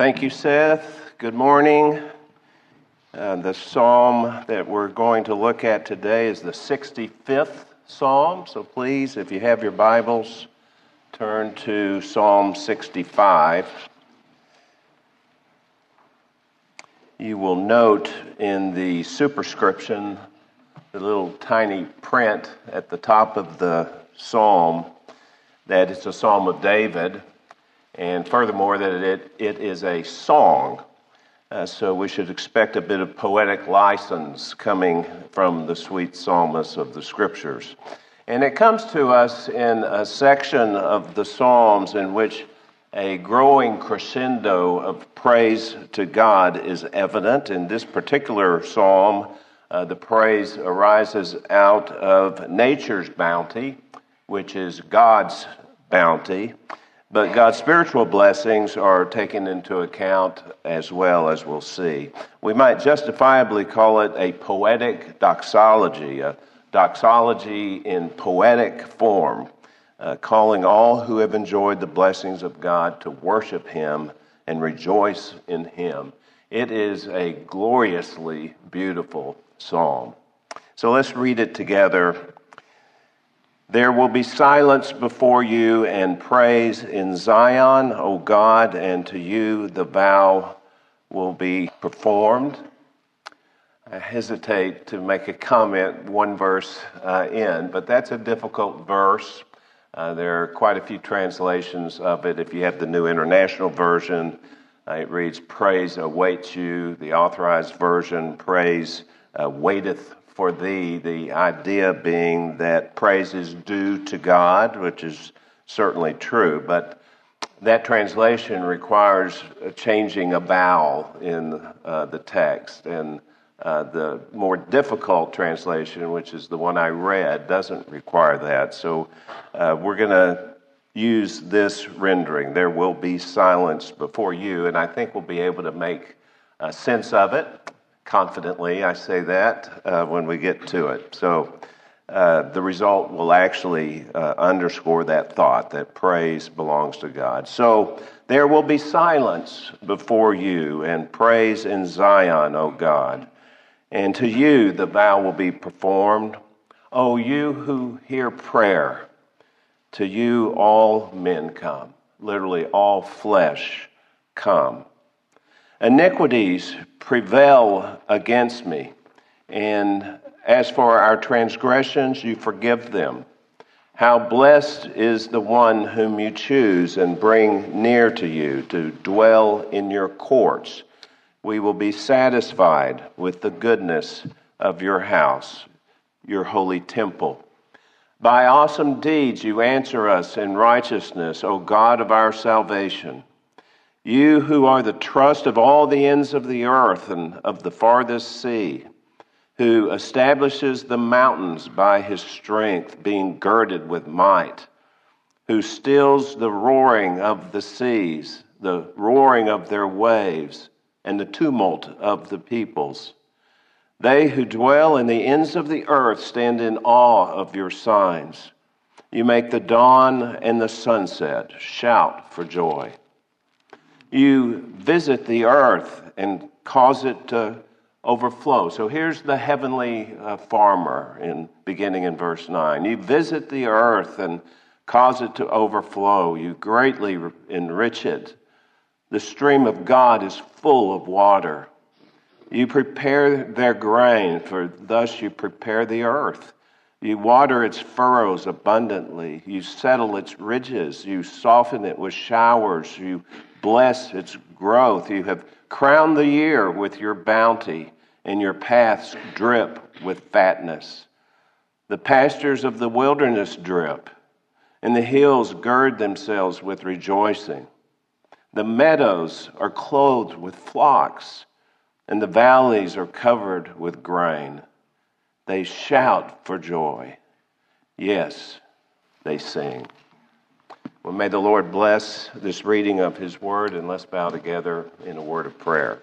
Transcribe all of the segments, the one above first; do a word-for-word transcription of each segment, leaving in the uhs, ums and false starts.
Thank you, Seth. Good morning. Uh, the psalm that we're going to look at today is the sixty-fifth psalm. So please, if you have your Bibles, turn to Psalm sixty-five. You will note in the superscription, the little tiny print at the top of the psalm, that it's a psalm of David, and furthermore that it, it is a song. Uh, so we should expect a bit of poetic license coming from the sweet psalmist of the Scriptures. And it comes to us in a section of the Psalms in which a growing crescendo of praise to God is evident. In this particular psalm, uh, the praise arises out of nature's bounty, which is God's bounty, but God's spiritual blessings are taken into account as well, as we'll see. We might justifiably call it a poetic doxology, a doxology in poetic form, uh, calling all who have enjoyed the blessings of God to worship Him and rejoice in Him. It is a gloriously beautiful psalm. So let's read it together. There will be silence before you and praise in Zion, O God, and to you the vow will be performed. I hesitate to make a comment one verse uh, in, but that's a difficult verse. Uh, there are quite a few translations of it. If you have the New International Version, uh, it reads, praise awaits you. The Authorized Version, praise uh, waiteth for thee, the idea being that praise is due to God, which is certainly true, but that translation requires changing a vowel in uh, the text, and uh, the more difficult translation, which is the one I read, doesn't require that. So uh, we're going to use this rendering. There will be silence before you, and I think we'll be able to make uh, sense of it. Confidently, I say that uh, when we get to it. So uh, the result will actually uh, underscore that thought, that praise belongs to God. So there will be silence before you and praise in Zion, O God. And to you the vow will be performed. O you who hear prayer, to you all men come. Literally, all flesh come. Iniquities prevail against me, and as for our transgressions, you forgive them. How blessed is the one whom you choose and bring near to you to dwell in your courts. We will be satisfied with the goodness of your house, your holy temple. By awesome deeds you answer us in righteousness, O God of our salvation. You who are the trust of all the ends of the earth and of the farthest sea, who establishes the mountains by his strength, being girded with might, who stills the roaring of the seas, the roaring of their waves, and the tumult of the peoples. They who dwell in the ends of the earth stand in awe of your signs. You make the dawn and the sunset shout for joy. You visit the earth and cause it to overflow. So here's the heavenly uh, farmer in beginning in verse nine. You visit the earth and cause it to overflow. You greatly enrich it. The stream of God is full of water. You prepare their grain, for thus you prepare the earth. You water its furrows abundantly. You settle its ridges. You soften it with showers. You bless its growth. You have crowned the year with your bounty, and your paths drip with fatness. The pastures of the wilderness drip, and the hills gird themselves with rejoicing. The meadows are clothed with flocks, and the valleys are covered with grain. They shout for joy. Yes, they sing. Well, may the Lord bless this reading of His Word, and let's bow together in a word of prayer.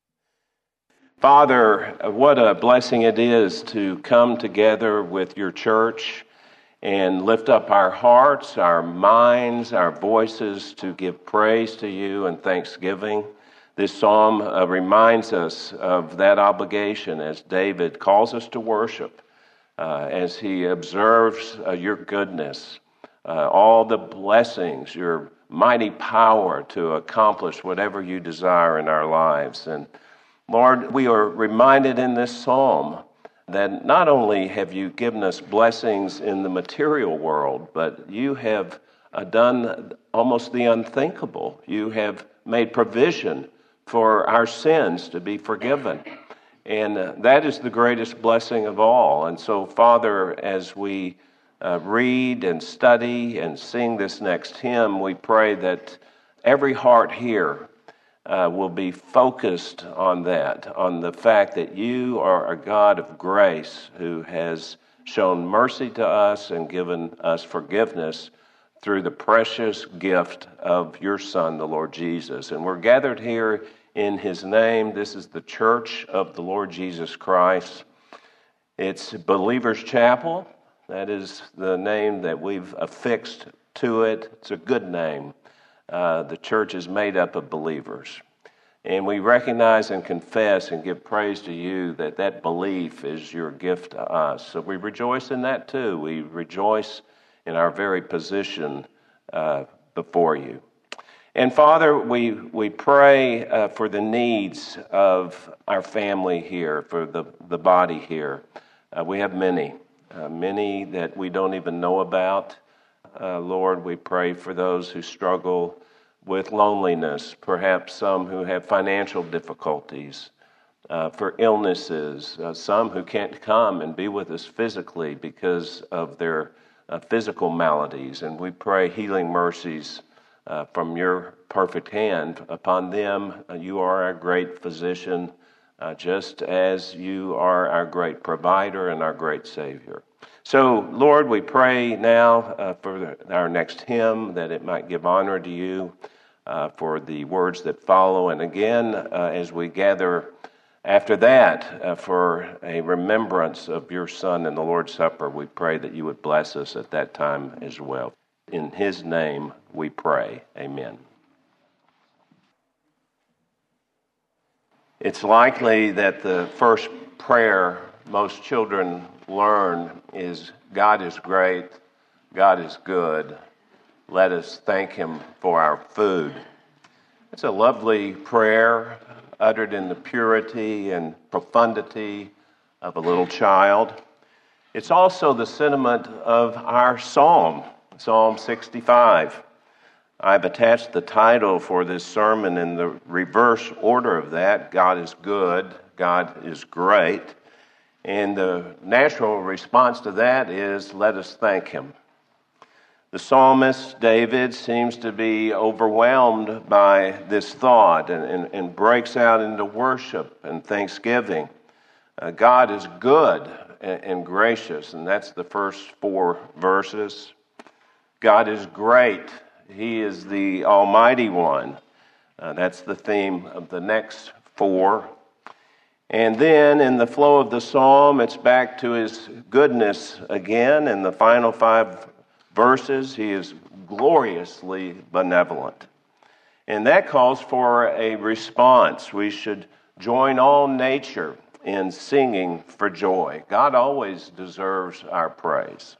Father, what a blessing it is to come together with your church and lift up our hearts, our minds, our voices to give praise to you and thanksgiving. This psalm uh, reminds us of that obligation as David calls us to worship, uh, as he observes uh, your goodness, uh, all the blessings, your mighty power to accomplish whatever you desire in our lives. And Lord, we are reminded in this psalm that not only have you given us blessings in the material world, but you have uh, done almost the unthinkable. You have made provision for our sins to be forgiven. And uh, that is the greatest blessing of all. And so, Father, as we uh, read and study and sing this next hymn, we pray that every heart here Uh, will be focused on that, on the fact that you are a God of grace who has shown mercy to us and given us forgiveness through the precious gift of your Son, the Lord Jesus. And we're gathered here in his name. This is the Church of the Lord Jesus Christ. It's Believers Chapel. That is the name that we've affixed to it. It's a good name. Uh, the church is made up of believers. And we recognize and confess and give praise to you that that belief is your gift to us. So we rejoice in that too. We rejoice in our very position uh, before you. And Father, we, we pray uh, for the needs of our family here, for the, the body here. Uh, we have many, uh, many that we don't even know about. Uh, Lord, we pray for those who struggle with loneliness, perhaps some who have financial difficulties, uh, for illnesses, uh, some who can't come and be with us physically because of their uh, physical maladies. And we pray healing mercies uh, from your perfect hand upon them. Uh, you are our great physician, uh, just as you are our great provider and our great Savior. So, Lord, we pray now uh, for our next hymn that it might give honor to you, uh, for the words that follow. And again, uh, as we gather after that uh, for a remembrance of your Son in the Lord's Supper, we pray that you would bless us at that time as well. In his name we pray. Amen. It's likely that the first prayer most children learn is, God is great, God is good, let us thank him for our food. It's a lovely prayer uttered in the purity and profundity of a little child. It's also the sentiment of our psalm, Psalm sixty-five. I've attached the title for this sermon in the reverse order of that, God is good, God is great. And the natural response to that is, let us thank him. The psalmist, David, seems to be overwhelmed by this thought and, and, and breaks out into worship and thanksgiving. Uh, God is good and, and gracious, and that's the first four verses. God is great. He is the Almighty One. Uh, that's the theme of the next four. And then in the flow of the psalm, it's back to his goodness again. In the final five verses, he is gloriously benevolent. And that calls for a response. We should join all nature in singing for joy. God always deserves our praise.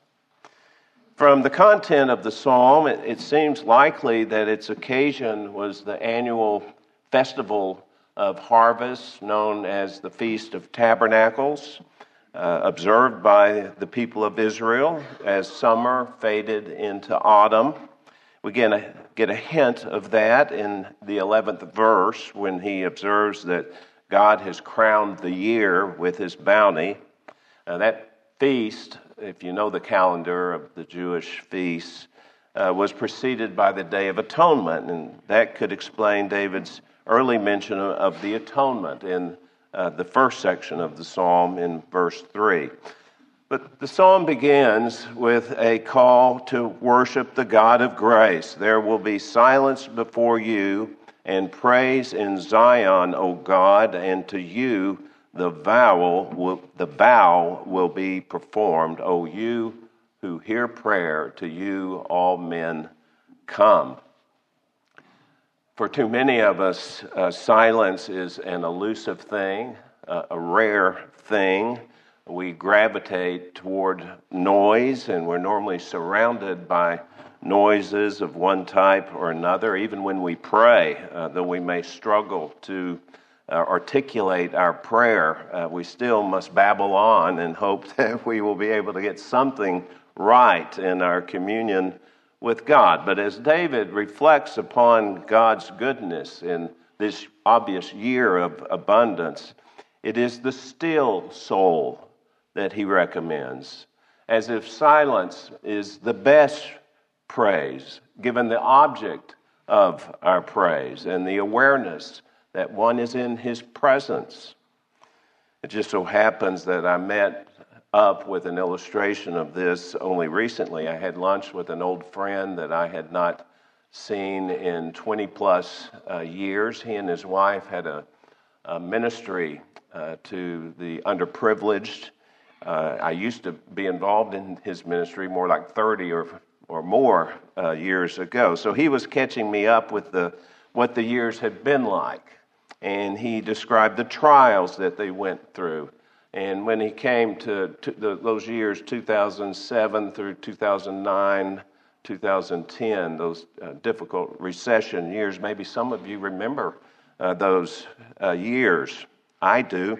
From the content of the psalm, it, it seems likely that its occasion was the annual festival of harvest known as the Feast of Tabernacles, uh, observed by the people of Israel as summer faded into autumn. We get a, get a hint of that in the eleventh verse when he observes that God has crowned the year with his bounty. Uh, that feast, if you know the calendar of the Jewish feasts, uh, was preceded by the Day of Atonement, and that could explain David's early mention of the atonement in uh, the first section of the psalm in verse three. But the psalm begins with a call to worship the God of grace. There will be silence before you and praise in Zion, O God, and to you the vow will, the vow will be performed. O you who hear prayer, to you all men come. For too many of us, uh, silence is an elusive thing, uh, a rare thing. We gravitate toward noise, and we're normally surrounded by noises of one type or another. Even when we pray, uh, though we may struggle to uh, articulate our prayer, uh, we still must babble on and hope that we will be able to get something right in our communion with God. But as David reflects upon God's goodness in this obvious year of abundance, it is the still soul that he recommends, as if silence is the best praise, given the object of our praise and the awareness that one is in his presence. It just so happens that I met up with an illustration of this only recently. I had lunch with an old friend that I had not seen in twenty plus uh, years. He and his wife had a, a ministry uh, to the underprivileged. Uh, I used to be involved in his ministry more like thirty or or more uh, years ago. So he was catching me up with the what the years had been like. And he described the trials that they went through. And when he came to, to the, those years, two thousand seven through two thousand nine, two thousand ten, those uh, difficult recession years, maybe some of you remember uh, those uh, years. I do.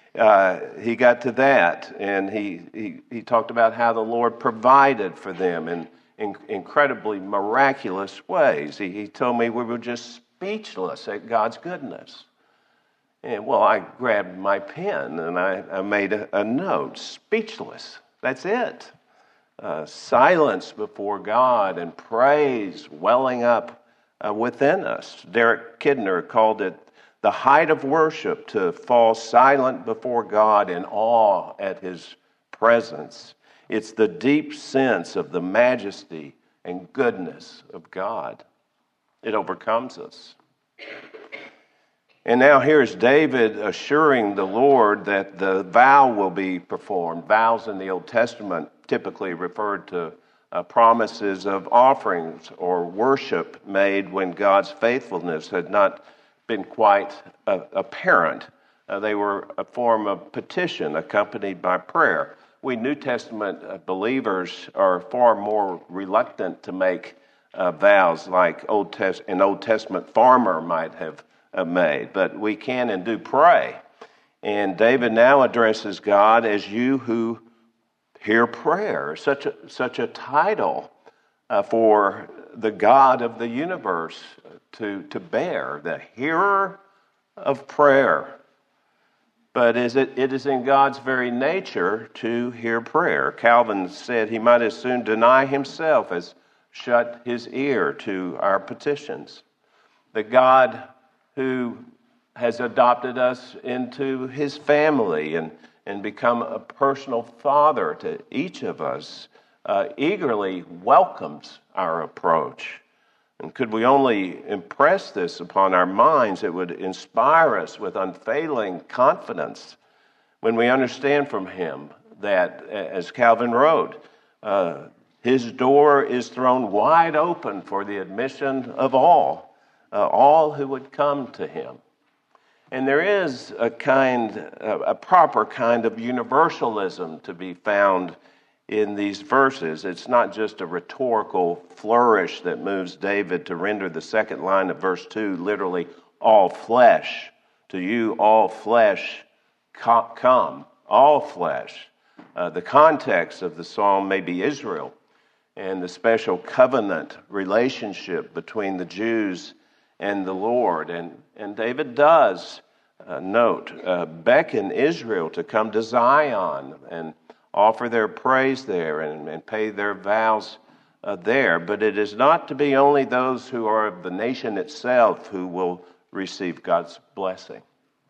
Uh, he got to that, and he, he, he talked about how the Lord provided for them in, in incredibly miraculous ways. He, he told me we were just speechless at God's goodness. And well, I grabbed my pen and I, I made a, a note, speechless. That's it. Uh, silence before God and praise welling up uh, within us. Derek Kidner called it the height of worship, to fall silent before God in awe at his presence. It's the deep sense of the majesty and goodness of God. It overcomes us. And now here's David assuring the Lord that the vow will be performed. Vows in the Old Testament typically referred to uh, promises of offerings or worship made when God's faithfulness had not been quite uh, apparent. Uh, they were a form of petition accompanied by prayer. We New Testament uh, believers are far more reluctant to make uh, vows like Old Test- an Old Testament farmer might have uh, made, but we can and do pray. And David now addresses God as you who hear prayer, such a, such a title uh, for the God of the universe to, to bear, the hearer of prayer. But is it, it is in God's very nature to hear prayer. Calvin said he might as soon deny himself as shut his ear to our petitions. The God who has adopted us into his family and, and become a personal father to each of us uh, eagerly welcomes our approach. And could we only impress this upon our minds, it would inspire us with unfailing confidence when we understand from him that, as Calvin wrote, uh, his door is thrown wide open for the admission of all, uh, all who would come to him. And there is a kind, a proper kind of universalism to be found in these verses. It's not just a rhetorical flourish that moves David to render the second line of verse two literally, all flesh. To you, all flesh come. All flesh. Uh, the context of the psalm may be Israel and the special covenant relationship between the Jews and the Lord. And, and David does uh, note, uh, beckon Israel to come to Zion and offer their praise there and, and pay their vows uh, there. But it is not to be only those who are of the nation itself who will receive God's blessing.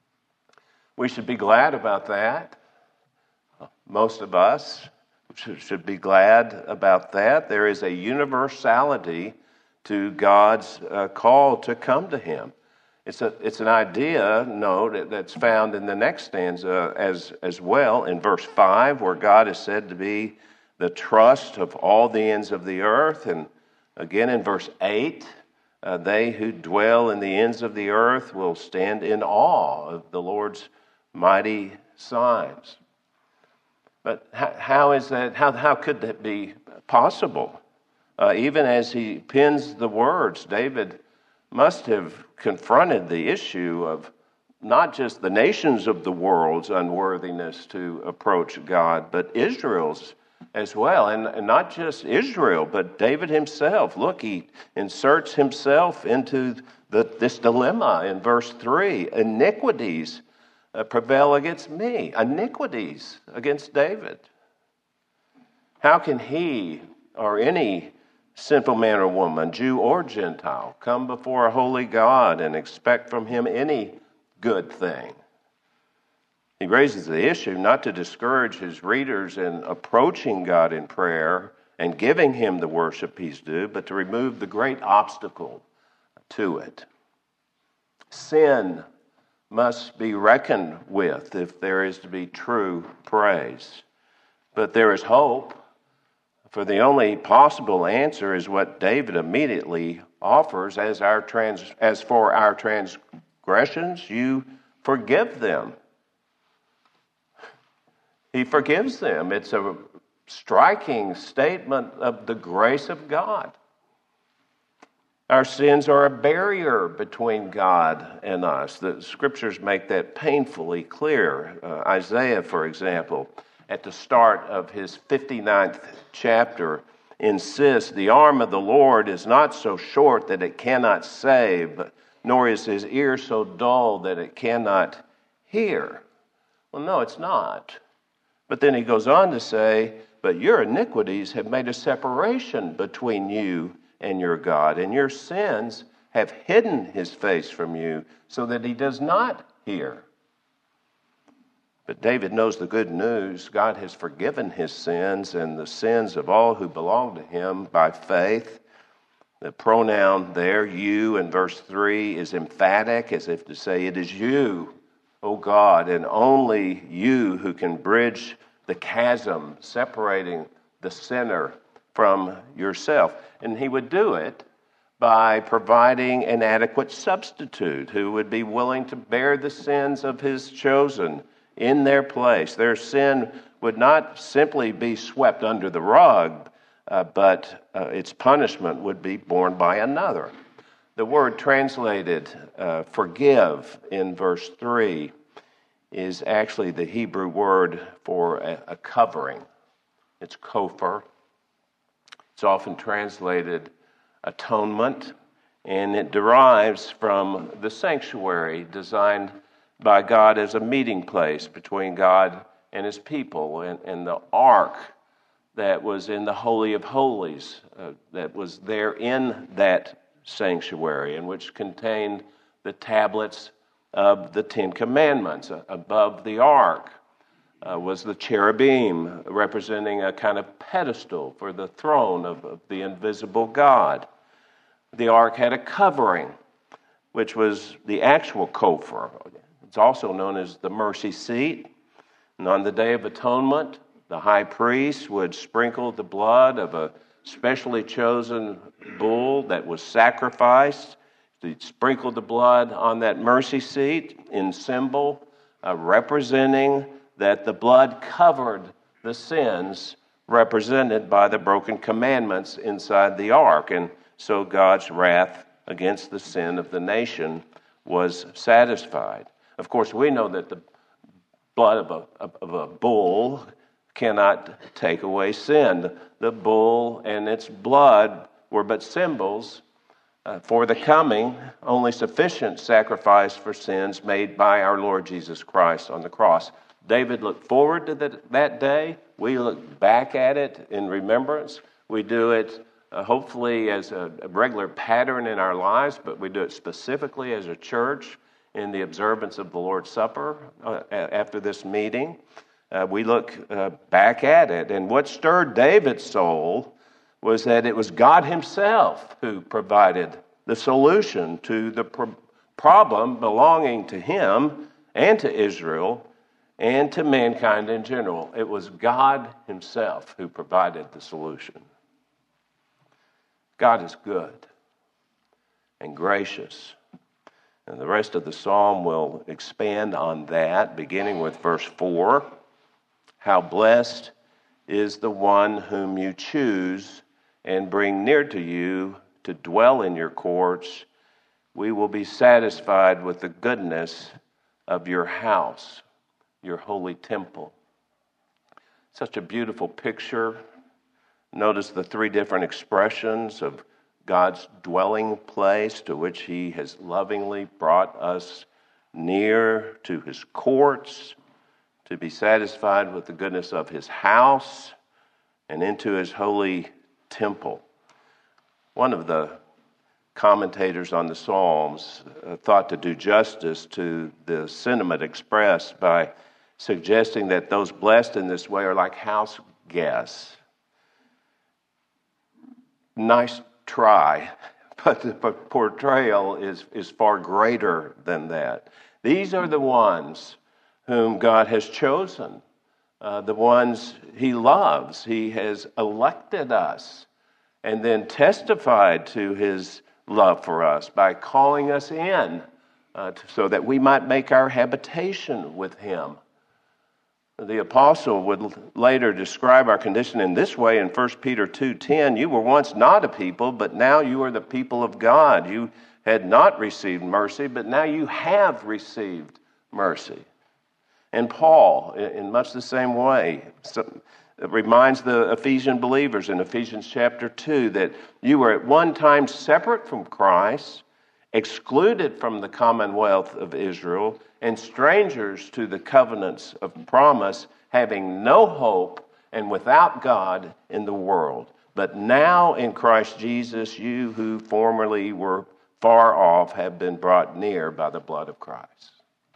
We should be glad about that. Most of us should, should be glad about that. There is a universality to God's uh, call to come to him. It's a it's an idea, note, that's found in the next stanza as, as well, in verse five, where God is said to be the trust of all the ends of the earth. And again in verse eight, Uh, they who dwell in the ends of the earth will stand in awe of the Lord's mighty signs. But how, how is that? How, how could that be possible? Uh, even as he pens the words, David must have confronted the issue of not just the nations of the world's unworthiness to approach God, but Israel's as well. And, and not just Israel, but David himself. Look, he inserts himself into the, this dilemma in verse three. Iniquities uh, prevail against me. Iniquities against David. How can he or any sinful man or woman, Jew or Gentile, come before a holy God and expect from him any good thing? He raises the issue not to discourage his readers in approaching God in prayer and giving him the worship he's due, but to remove the great obstacle to it. Sin must be reckoned with if there is to be true praise. But there is hope, for the only possible answer is what David immediately offers as our trans, as for our transgressions, you forgive them. He forgives them. It's a striking statement of the grace of God. Our sins are a barrier between God and us. The scriptures make that painfully clear. Uh, Isaiah, for example, at the start of his fifty-ninth chapter, insists, the arm of the Lord is not so short that it cannot save, nor is his ear so dull that it cannot hear. Well, no, it's not. But then he goes on to say, but your iniquities have made a separation between you and your God, and your sins have hidden his face from you so that he does not hear. But David knows the good news. God has forgiven his sins and the sins of all who belong to him by faith. The pronoun there, you, in verse three, is emphatic, as if to say, it is you, O God, and only you who can bridge the chasm separating the sinner from yourself. And he would do it by providing an adequate substitute who would be willing to bear the sins of his chosen in their place. Their sin would not simply be swept under the rug, uh, but uh, its punishment would be borne by another. The word translated uh, forgive in verse three is actually the Hebrew word for a, a covering. It's kopher. It's often translated atonement, and it derives from the sanctuary designed by God as a meeting place between God and his people, and, and the ark that was in the Holy of Holies, uh, that was there in that sanctuary, and which contained the tablets of the Ten Commandments. Uh, above the ark uh, was the cherubim, representing a kind of pedestal for the throne of, of the invisible God. The ark had a covering, which was the actual kopher. It's also known as the mercy seat. And on the Day of Atonement, the high priest would sprinkle the blood of a specially chosen bull that was sacrificed. He'd sprinkle the blood on that mercy seat in symbol, uh, representing that the blood covered the sins represented by the broken commandments inside the ark. And so God's wrath against the sin of the nation was satisfied. Of course, we know that the blood of a, of a bull cannot take away sin. The bull and its blood were but symbols uh, for the coming, only sufficient sacrifice for sins made by our Lord Jesus Christ on the cross. David looked forward to that, that day. We look back at it in remembrance. We do it uh, hopefully as a, a regular pattern in our lives, but we do it specifically as a church in the observance of the Lord's Supper uh, after this meeting. Uh, we look uh, back at it. And what stirred David's soul was that it was God himself who provided the solution to the pro- problem belonging to him and to Israel and to mankind in general. It was God himself who provided the solution. God is good. and gracious. And the rest of the psalm will expand on that, beginning with verse four. How blessed is the one whom you choose and bring near to you to dwell in your courts. We will be satisfied with the goodness of your house, your holy temple. Such a beautiful picture. Notice the three different expressions of God's dwelling place to which he has lovingly brought us near to his courts, to be satisfied with the goodness of his house, and into his holy temple. One of the commentators on the Psalms uh, thought to do justice to the sentiment expressed by suggesting that those blessed in this way are like house guests. Nice try, but the portrayal is, is far greater than that. These are the ones whom God has chosen, uh, the ones he loves. He has elected us and then testified to his love for us by calling us in uh, so that we might make our habitation with him. The apostle would later describe our condition in this way in First Peter two ten. You were once not a people, but now you are the people of God. You had not received mercy, but now you have received mercy. And Paul, in much the same way, reminds the Ephesian believers in Ephesians chapter two that you were at one time separate from Christ, excluded from the commonwealth of Israel, and strangers to the covenants of promise, having no hope and without God in the world. But now in Christ Jesus, you who formerly were far off have been brought near by the blood of Christ.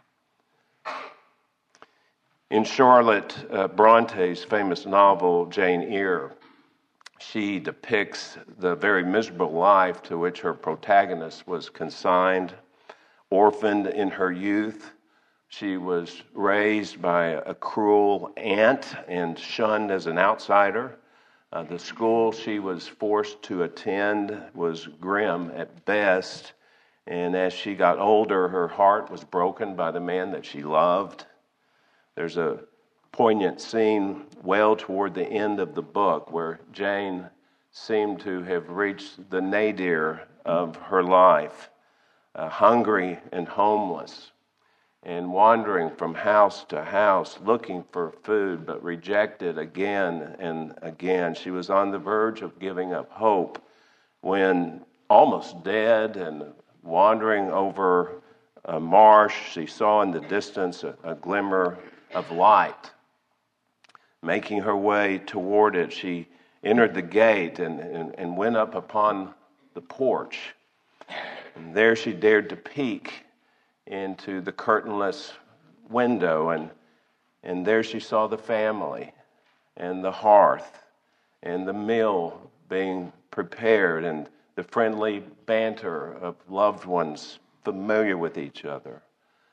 In Charlotte uh, Bronte's famous novel, Jane Eyre, she depicts the very miserable life to which her protagonist was consigned. Orphaned in her youth, she was raised by a cruel aunt and shunned as an outsider. Uh, the school she was forced to attend was grim at best, and as she got older, her heart was broken by the man that she loved. There's a poignant scene well toward the end of the book where Jane seemed to have reached the nadir of her life. Uh, hungry and homeless, and wandering from house to house, looking for food, but rejected again and again. She was on the verge of giving up hope when, almost dead and wandering over a marsh, she saw in the distance a, a glimmer of light. Making her way toward it, she entered the gate and, and, and went up upon the porch. And there she dared to peek into the curtainless window, and, and there she saw the family and the hearth and the meal being prepared and the friendly banter of loved ones familiar with each other.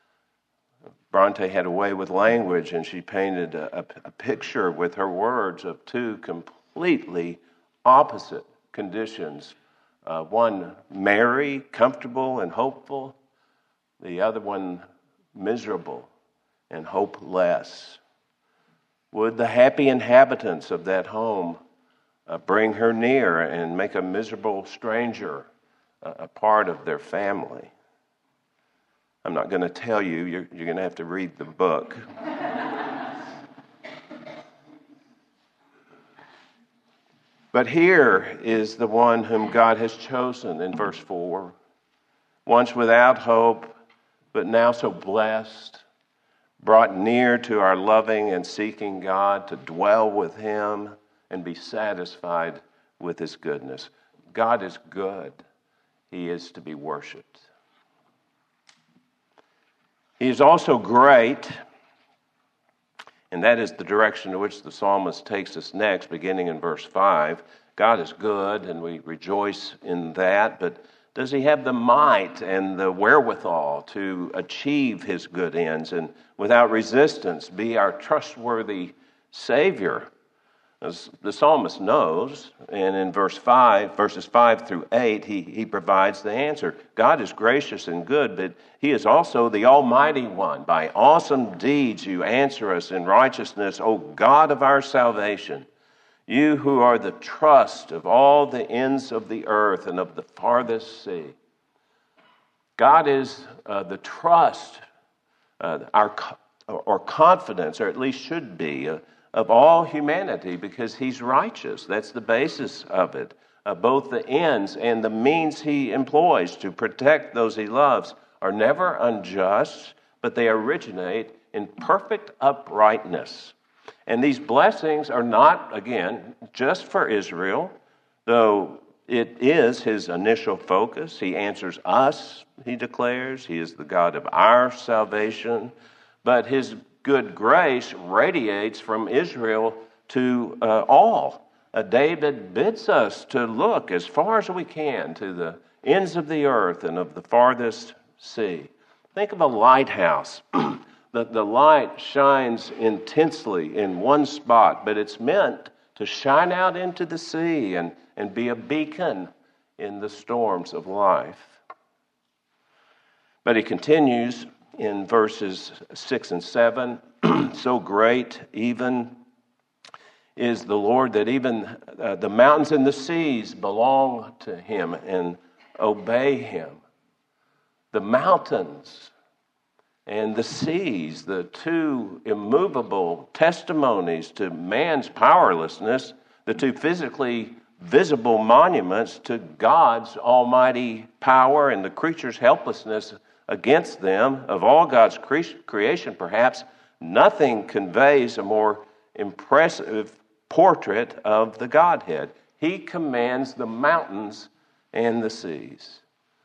Bronte had a way with language, and she painted a, a, a picture with her words of two completely opposite conditions. Uh, one merry, comfortable, and hopeful. The other one miserable and hopeless. Would the happy inhabitants of that home uh, bring her near and make a miserable stranger uh, a part of their family? I'm not going to tell you. You're, you're going to have to read the book. But here is the one whom God has chosen in verse four. Once without hope, but now so blessed, brought near to our loving and seeking God to dwell with him and be satisfied with his goodness. God is good. He is to be worshiped. He is also great, and that is the direction to which the psalmist takes us next, beginning in verse five. God is good, and we rejoice in that, but does he have the might and the wherewithal to achieve his good ends and without resistance be our trustworthy Savior? As the psalmist knows, and in verse five, verses five through eight, he, he provides the answer. God is gracious and good, but he is also the Almighty One. By awesome deeds you answer us in righteousness, O God of our salvation. You who are the trust of all the ends of the earth and of the farthest sea. God is uh, the trust, uh, our or confidence, or at least should be, uh, of all humanity, because he's righteous. That's the basis of it. Uh, both the ends and the means he employs to protect those he loves are never unjust, but they originate in perfect uprightness. And these blessings are not, again, just for Israel, though it is his initial focus. He answers us, he declares. He is the God of our salvation. But his good grace radiates from Israel to uh, all. Uh, David bids us to look as far as we can to the ends of the earth and of the farthest sea. Think of a lighthouse. the, the light shines intensely in one spot, but it's meant to shine out into the sea and, and be a beacon in the storms of life. But he continues in verses six and seven, so great even is the Lord that even uh, the mountains and the seas belong to him and obey him. The mountains and the seas, the two immovable testimonies to man's powerlessness, the two physically visible monuments to God's almighty power and the creature's helplessness against them. Of all God's cre- creation, perhaps nothing conveys a more impressive portrait of the Godhead. He commands the mountains and the seas.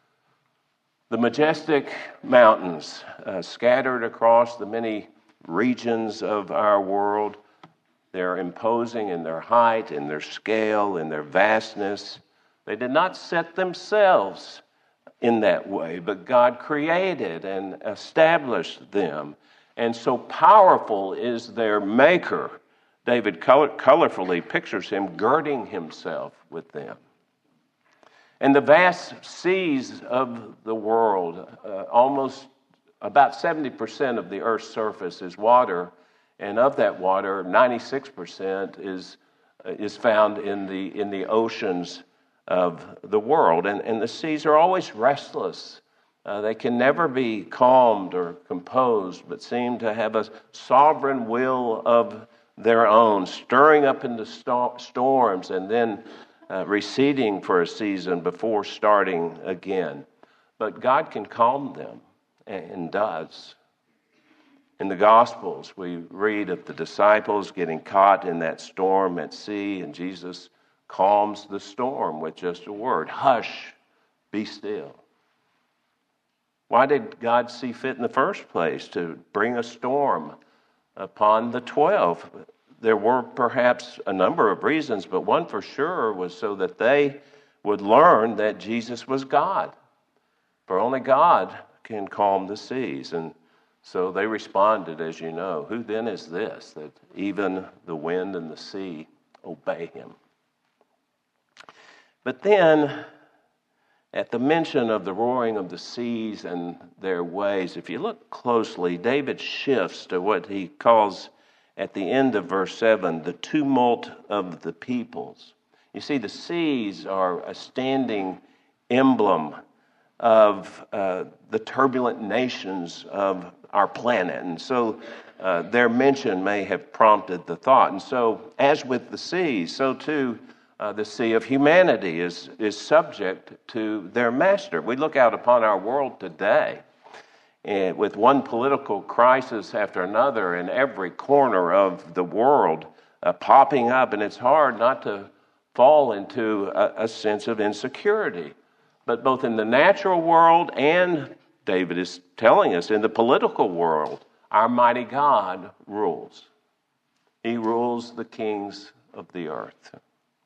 The majestic mountains uh, scattered across the many regions of our world, they're imposing in their height, in their scale, in their vastness. They did not set themselves in that way, but God created and established them. And so powerful is their maker. David color- colorfully pictures him girding himself with them. And the vast seas of the world, uh, almost about seventy percent of the earth's surface is water, and of that water, ninety-six percent is uh, is found in the in the oceans of the world. And, and the seas are always restless. Uh, they can never be calmed or composed, but seem to have a sovereign will of their own, stirring up into sto- storms and then uh, receding for a season before starting again. But God can calm them, and, and does. In the Gospels, we read of the disciples getting caught in that storm at sea, and Jesus calms the storm with just a word. Hush, be still. Why did God see fit in the first place to bring a storm upon the twelve? There were perhaps a number of reasons, but one for sure was so that they would learn that Jesus was God. For only God can calm the seas. And so they responded, as you know, who then is this, that even the wind and the sea obey him? But then, at the mention of the roaring of the seas and their waves, if you look closely, David shifts to what he calls at the end of verse seven, the tumult of the peoples. You see, the seas are a standing emblem of uh, the turbulent nations of our planet. And so uh, their mention may have prompted the thought. And so, as with the seas, so too uh, the sea of humanity is, is subject to their master. We look out upon our world today, and with one political crisis after another in every corner of the world uh, popping up, and it's hard not to fall into a, a sense of insecurity. But both in the natural world and, David is telling us, in the political world, our mighty God rules. He rules the kings of the earth.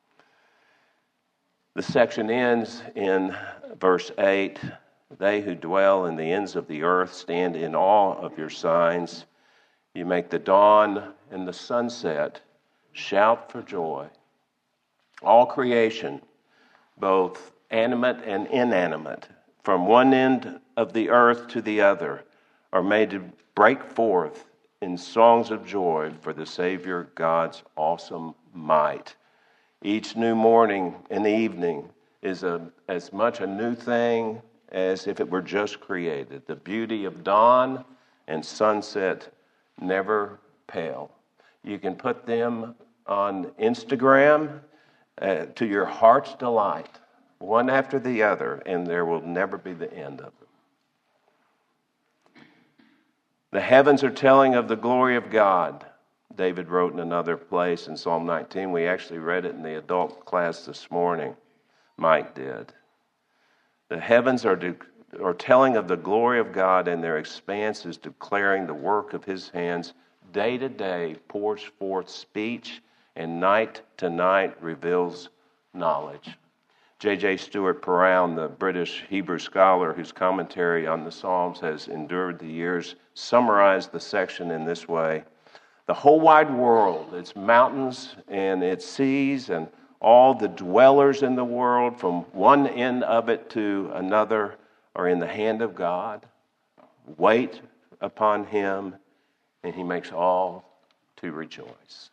The section ends in verse eight. They who dwell in the ends of the earth stand in awe of your signs. You make the dawn and the sunset shout for joy. All creation, both animate and inanimate, from one end of the earth to the other, are made to break forth in songs of joy for the Savior God's awesome might. Each new morning and evening is a, as much a new thing as if it were just created. The beauty of dawn and sunset never pale. You can put them on Instagram uh, to your heart's delight, one after the other, and there will never be the end of them. The heavens are telling of the glory of God, David wrote in another place in Psalm nineteen. We actually read it in the adult class this morning. Mike did. The heavens are, de- are telling of the glory of God, and their expanse is declaring the work of his hands. Day to day pours forth speech, and night to night reveals knowledge. J J Stewart Perrown, the British Hebrew scholar whose commentary on the Psalms has endured the years, summarized the section in this way. The whole wide world, its mountains and its seas and all the dwellers in the world, from one end of it to another, are in the hand of God. Wait upon him, and he makes all to rejoice.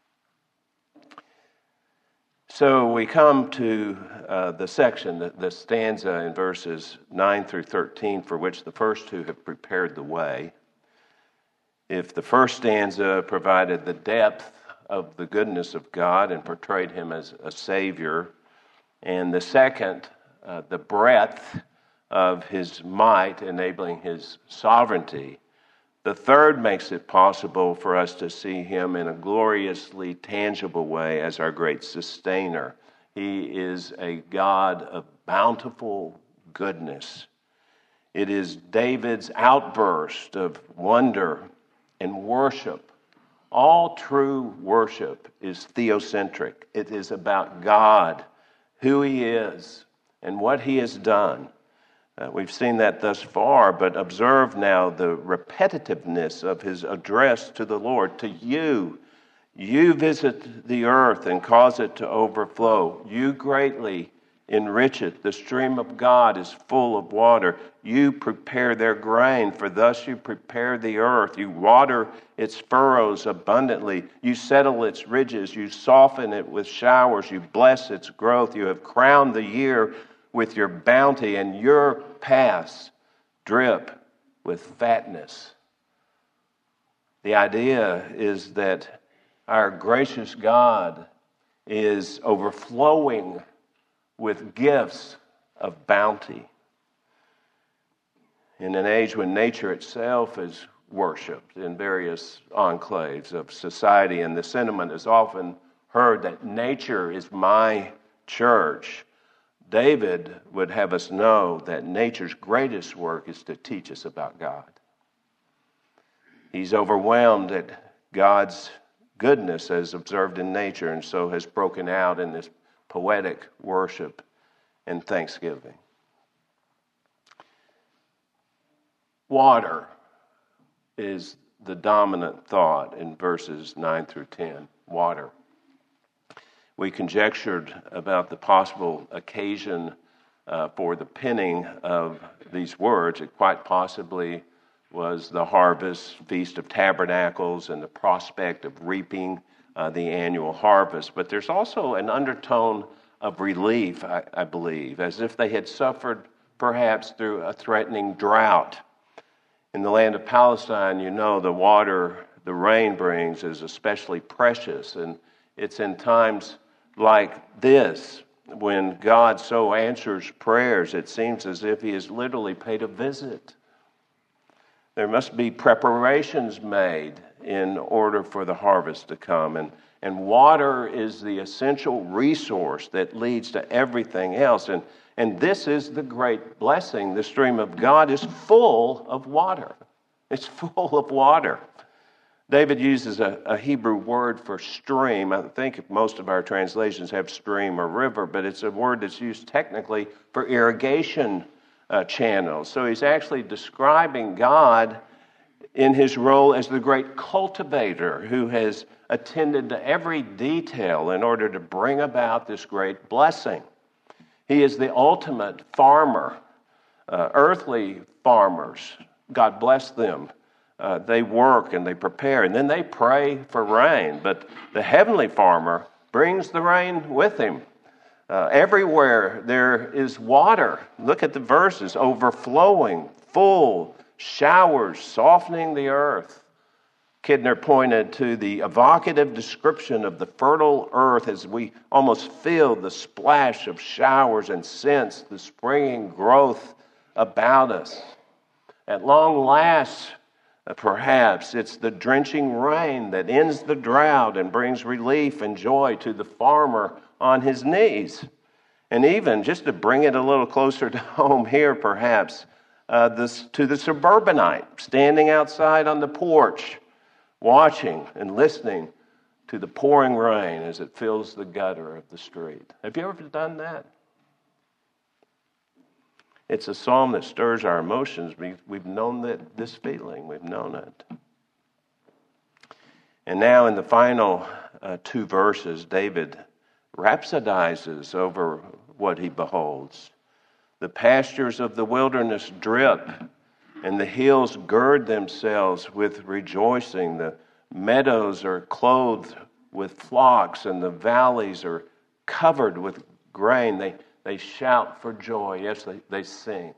So we come to uh, the section, the, the stanza in verses nine through thirteen, for which the first two have prepared the way. If the first stanza provided the depth of the goodness of God and portrayed him as a Savior, and the second, uh, the breadth of his might, enabling his sovereignty, the third makes it possible for us to see him in a gloriously tangible way as our great sustainer. He is a God of bountiful goodness. It is David's outburst of wonder and worship. All true worship is theocentric. It is about God, who he is, and what he has done. Uh, we've seen that thus far, but observe now the repetitiveness of his address to the Lord. To you, you visit the earth and cause it to overflow. You greatly enrich it. The stream of God is full of water. You prepare their grain, for thus you prepare the earth. You water its furrows abundantly. You settle its ridges. You soften it with showers. You bless its growth. You have crowned the year with your bounty, and your paths drip with fatness. The idea is that our gracious God is overflowing with gifts of bounty. In an age when nature itself is worshipped in various enclaves of society, and the sentiment is often heard that nature is my church, David would have us know that nature's greatest work is to teach us about God. He's overwhelmed at God's goodness as observed in nature, and so has broken out in this poetic worship and thanksgiving. Water is the dominant thought in verses nine through ten. Water. We conjectured about the possible occasion uh, for the penning of these words. It quite possibly was the harvest, Feast of Tabernacles, and the prospect of reaping uh, the annual harvest. But there's also an undertone of relief, I, I believe, as if they had suffered perhaps through a threatening drought. In the land of Palestine, you know, the water the rain brings is especially precious, and it's in times like this when God so answers prayers, it seems as if he has literally paid a visit. There must be preparations made in order for the harvest to come, and, and water is the essential resource that leads to everything else, and, and this is the great blessing. The stream of God is full of water. It's full of water. David uses a, a Hebrew word for stream. I think most of our translations have stream or river, but it's a word that's used technically for irrigation uh, channels. So he's actually describing God in his role as the great cultivator who has attended to every detail in order to bring about this great blessing. He is the ultimate farmer. Uh, earthly farmers, God bless them. Uh, they work and they prepare, and then they pray for rain. But the heavenly farmer brings the rain with him. Uh, everywhere there is water. Look at the verses, overflowing, full, showers softening the earth. Kidner pointed to the evocative description of the fertile earth as we almost feel the splash of showers and sense the springing growth about us. At long last, perhaps it's the drenching rain that ends the drought and brings relief and joy to the farmer on his knees. And even, just to bring it a little closer to home here, perhaps, uh, this, to the suburbanite standing outside on the porch, watching and listening to the pouring rain as it fills the gutter of the street. Have you ever done that? It's a psalm that stirs our emotions. We, we've known that this feeling. We've known it. And now in the final uh, two verses, David rhapsodizes over what he beholds. The pastures of the wilderness drip, and the hills gird themselves with rejoicing. The meadows are clothed with flocks, and the valleys are covered with grain. They, they shout for joy. Yes, they, they sing.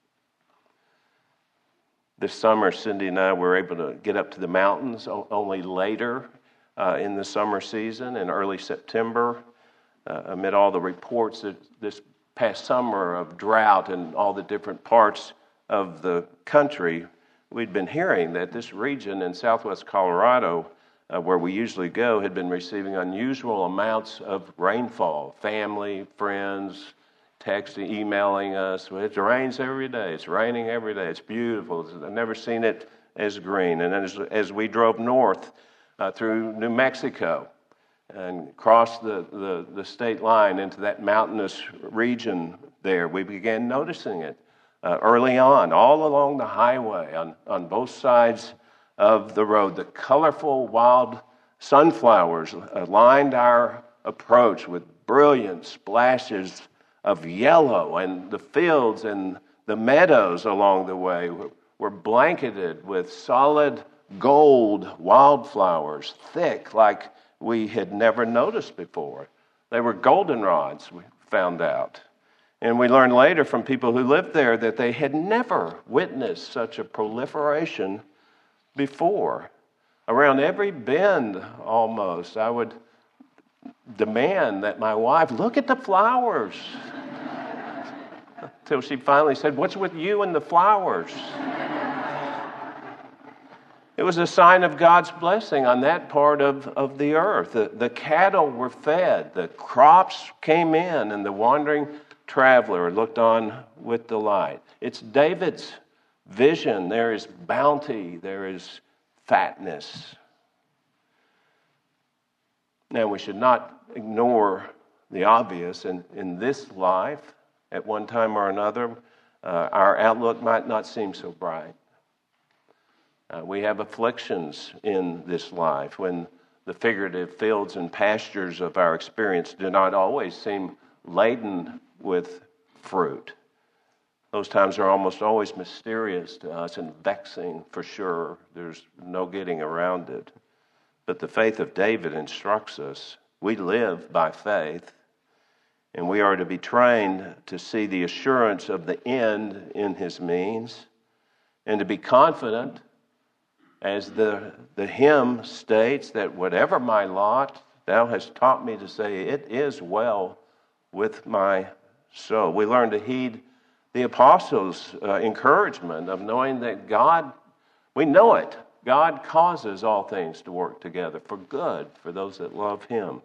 This summer, Cindy and I were able to get up to the mountains only later uh, in the summer season, in early September. Uh, amid all the reports that this past summer of drought in all the different parts of the country, we'd been hearing that this region in southwest Colorado, uh, where we usually go, had been receiving unusual amounts of rainfall. Family, friends, texting, emailing us. It rains every day. It's raining every day. It's beautiful. I've never seen it as green. And as, as we drove north uh, through New Mexico, and crossed the, the, the state line into that mountainous region there, we began noticing it uh, early on, all along the highway, on, on both sides of the road. The colorful wild sunflowers lined our approach with brilliant splashes of yellow, and the fields and the meadows along the way were, were blanketed with solid gold wildflowers, thick like we had never noticed before. They were goldenrods, we found out. And we learned later from people who lived there that they had never witnessed such a proliferation before. Around every bend, almost, I would demand that my wife look at the flowers. Until she finally said, "What's with you and the flowers?" It was a sign of God's blessing on that part of, of the earth. The, the cattle were fed, the crops came in, and the wandering traveler looked on with delight. It's David's vision. There is bounty, there is fatness. Now, we should not ignore the obvious. In, in this life, at one time or another, uh, our outlook might not seem so bright. Uh, we have afflictions in this life when the figurative fields and pastures of our experience do not always seem laden with fruit. Those times are almost always mysterious to us and vexing for sure. There's no getting around it. But the faith of David instructs us. We live by faith, and we are to be trained to see the assurance of the end in his means, and to be confident, as the, the hymn states, that whatever my lot, thou hast taught me to say, it is well with my soul. We learn to heed the apostles' uh, encouragement of knowing that God, we know it, God causes all things to work together for good for those that love him.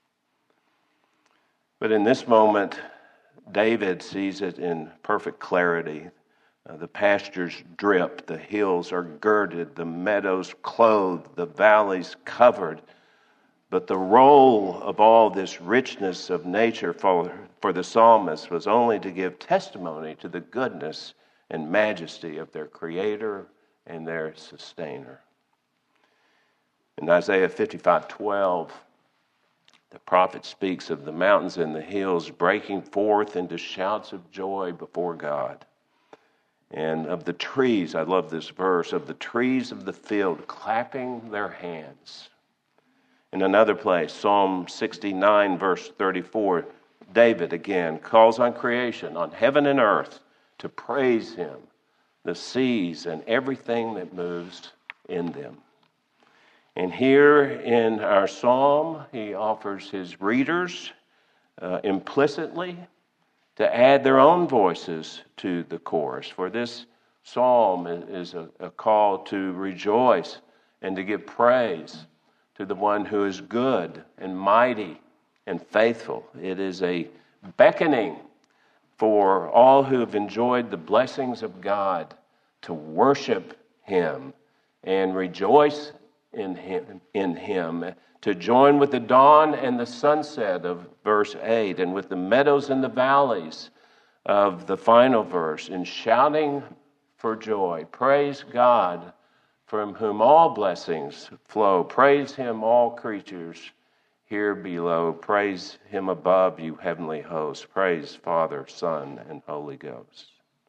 But in this moment, David sees it in perfect clarity. Uh, the pastures drip, the hills are girded, the meadows clothed, the valleys covered. But the role of all this richness of nature for, for the psalmist was only to give testimony to the goodness and majesty of their Creator and their sustainer. In Isaiah fifty-five twelve, the prophet speaks of the mountains and the hills breaking forth into shouts of joy before God. And of the trees, I love this verse, of the trees of the field clapping their hands. In another place, Psalm sixty-nine, verse thirty-four, David again calls on creation, on heaven and earth, to praise him, the seas and everything that moves in them. And here in our psalm, he offers his readers uh, implicitly to add their own voices to the chorus. For this psalm is a, a call to rejoice and to give praise to the one who is good and mighty and faithful. It is a beckoning for all who have enjoyed the blessings of God to worship him and rejoice in him, in him, to join with the dawn and the sunset of verse eight, and with the meadows and the valleys of the final verse, in shouting for joy. Praise God, from whom all blessings flow. Praise him, all creatures here below. Praise him above, you heavenly hosts. Praise Father, Son, and Holy Ghost.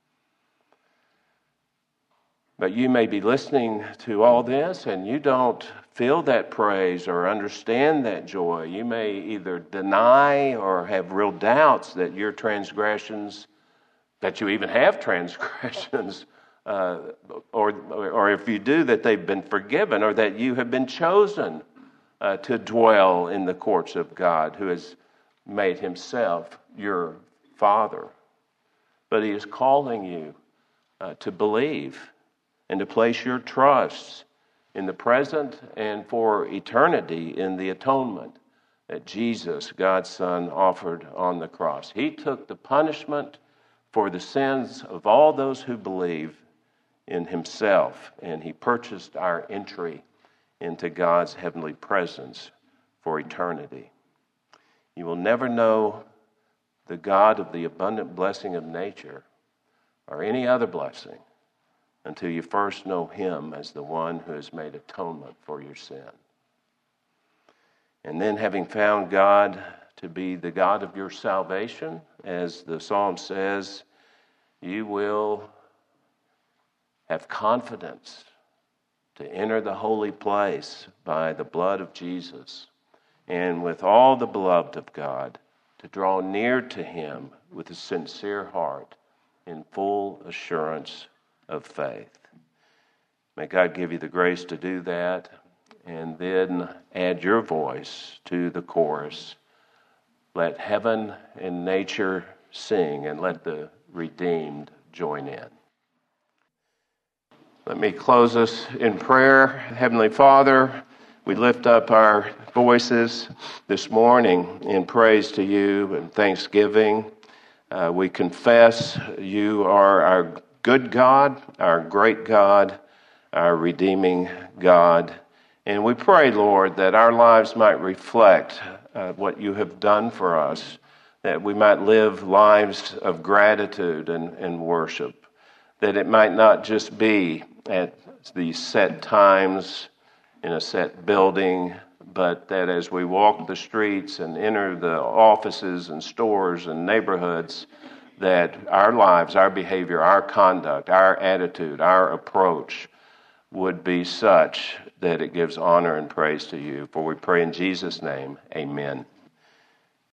But you may be listening to all this and you don't feel that praise or understand that joy. You may either deny or have real doubts that your transgressions, that you even have transgressions, uh, or, or if you do, that they've been forgiven, or that you have been chosen uh, to dwell in the courts of God, who has made himself your Father. But he is calling you uh, to believe and to place your trust in the present and for eternity in the atonement that Jesus, God's Son, offered on the cross. He took the punishment for the sins of all those who believe in himself, and he purchased our entry into God's heavenly presence for eternity. You will never know the God of the abundant blessing of nature or any other blessing until you first know him as the one who has made atonement for your sin. And then, having found God to be the God of your salvation, as the psalm says, you will have confidence to enter the holy place by the blood of Jesus, and with all the beloved of God, to draw near to him with a sincere heart in full assurance of faith. May God give you the grace to do that, and then add your voice to the chorus. Let heaven and nature sing, and let the redeemed join in. Let me close us in prayer. Heavenly Father, we lift up our voices this morning in praise to you and thanksgiving. Uh, we confess you are our good God, our great God, our redeeming God. And we pray, Lord, that our lives might reflect uh, what you have done for us, that we might live lives of gratitude and, and worship, that it might not just be at these set times in a set building, but that as we walk the streets and enter the offices and stores and neighborhoods, that our lives, our behavior, our conduct, our attitude, our approach would be such that it gives honor and praise to you. For we pray in Jesus' name, amen.